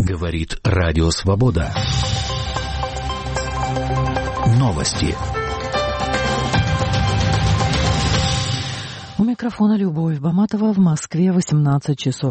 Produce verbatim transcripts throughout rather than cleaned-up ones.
Говорит Радио Свобода. Новости. У микрофона Любовь Баматова, в Москве восемнадцать часов.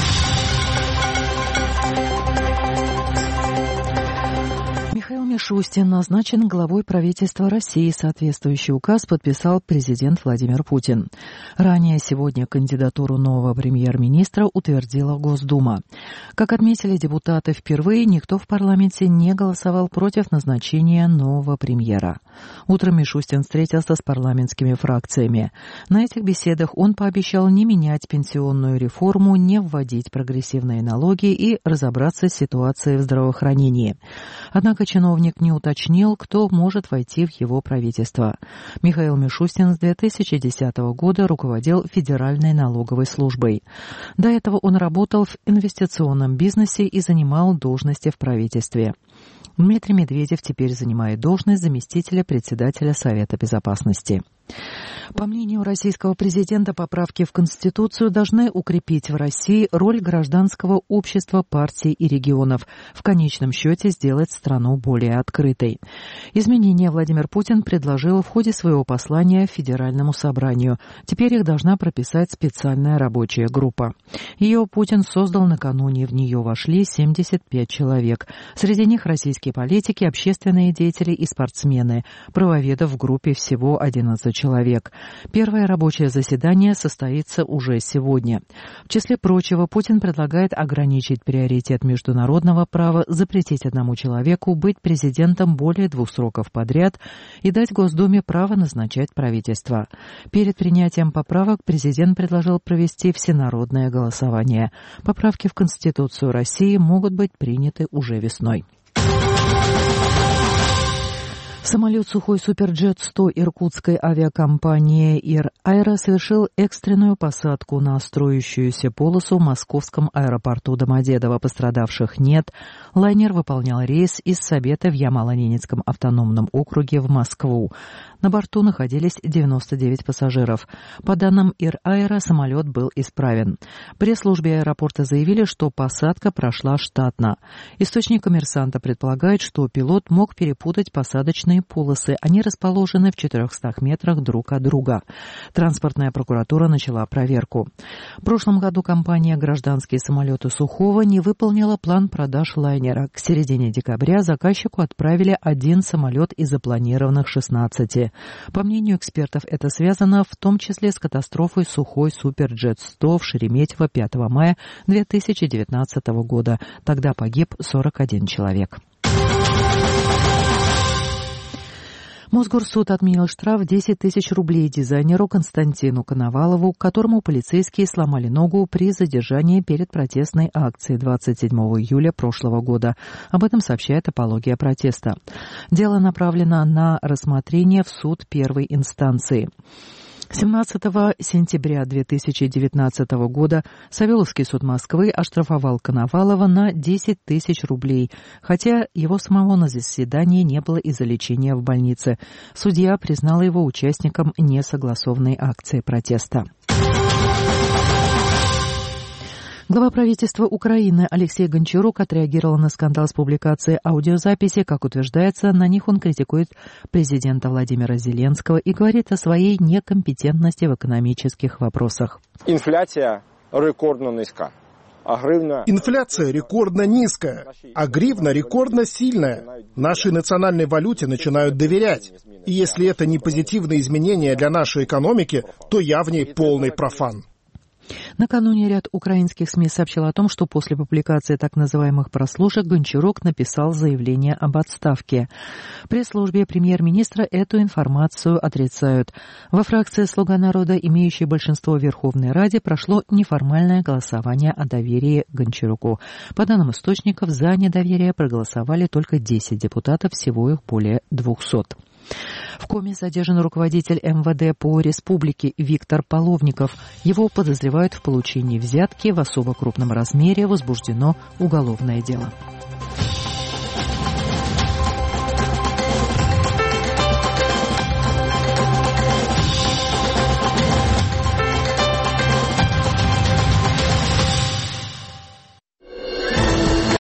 Михаил Мишустин назначен главой правительства России. Соответствующий указ подписал президент Владимир Путин. Ранее сегодня кандидатуру нового премьер-министра утвердила Госдума. Как отметили депутаты, впервые никто в парламенте не голосовал против назначения нового премьера. Утром Мишустин встретился с парламентскими фракциями. На этих беседах он пообещал не менять пенсионную реформу, не вводить прогрессивные налоги и разобраться с ситуацией в здравоохранении. Однако чиновник не уточнил, кто может войти в его правительство. Михаил Мишустин с две тысячи десятого года руководил Федеральной налоговой службой. До этого он работал в инвестиционном бизнесе и занимал должности в правительстве. Дмитрий Медведев теперь занимает должность заместителя председателя Совета Безопасности. По мнению российского президента, поправки в Конституцию должны укрепить в России роль гражданского общества, партий и регионов, в конечном счете сделать страну более открытой. Изменения Владимир Путин предложил в ходе своего послания Федеральному собранию. Теперь их должна прописать специальная рабочая группа. Ее Путин создал накануне, в нее вошли семьдесят пять человек. Среди них российские политики, общественные деятели и спортсмены. Правоведов в группе всего одиннадцать человек. Первое рабочее заседание состоится уже сегодня. В числе прочего, Путин предлагает ограничить приоритет международного права, запретить одному человеку быть президентом более двух сроков подряд и дать Госдуме право назначать правительство. Перед принятием поправок президент предложил провести всенародное голосование. Поправки в Конституцию России могут быть приняты уже весной. Самолет «Сухой Суперджет сто» иркутской авиакомпании «Ир Аэро» совершил экстренную посадку на строящуюся полосу в московском аэропорту Домодедово. Пострадавших нет. Лайнер выполнял рейс из Сабета в Ямало-Ненецком автономном округе в Москву. На борту находились девяносто девять пассажиров. По данным «Ир Аэро», самолет был исправен. В пресс-службе аэропорта заявили, что посадка прошла штатно. Источник «Коммерсанта» предполагает, что пилот мог перепутать посадочные полосы. Они расположены в четырехстах метрах друг от друга. Транспортная прокуратура начала проверку. В прошлом году компания «Гражданские самолеты Сухого» не выполнила план продаж лайнера. К середине декабря заказчику отправили один самолет из запланированных шестнадцати. По мнению экспертов, это связано в том числе с катастрофой «Сухой Суперджет сто» в Шереметьево пятого мая две тысячи девятнадцатого года. Тогда погиб сорок один человек. Мосгорсуд отменил штраф в десять тысяч рублей дизайнеру Константину Коновалову, которому полицейские сломали ногу при задержании перед протестной акцией двадцать седьмого июля прошлого года. Об этом сообщает «Апология протеста». Дело направлено на рассмотрение в суд первой инстанции. семнадцатого сентября две тысячи девятнадцатого года Савеловский суд Москвы оштрафовал Коновалова на десять тысяч рублей, хотя его самого на заседании не было из-за лечения в больнице. Судья признал его участником несогласованной акции протеста. Глава правительства Украины Алексей Гончарук отреагировал на скандал с публикацией аудиозаписи. Как утверждается, на них он критикует президента Владимира Зеленского и говорит о своей некомпетентности в экономических вопросах. Инфляция рекордно низка. А гривна... Инфляция рекордно низкая, а гривна рекордно сильная. Нашей национальной валюте начинают доверять. И если это не позитивные изменения для нашей экономики, то я в ней полный профан. Накануне ряд украинских СМИ сообщил о том, что после публикации так называемых прослушек Гончарук написал заявление об отставке. В пресс-службе премьер-министра эту информацию отрицают. Во фракции «Слуга народа», имеющей большинство в Верховной Раде, прошло неформальное голосование о доверии Гончаруку. По данным источников, за недоверие проголосовали только десять депутатов, всего их более двухсот. В коме задержан руководитель эм вэ дэ по республике Виктор Половников. Его подозревают в получении взятки в особо крупном размере. Возбуждено уголовное дело.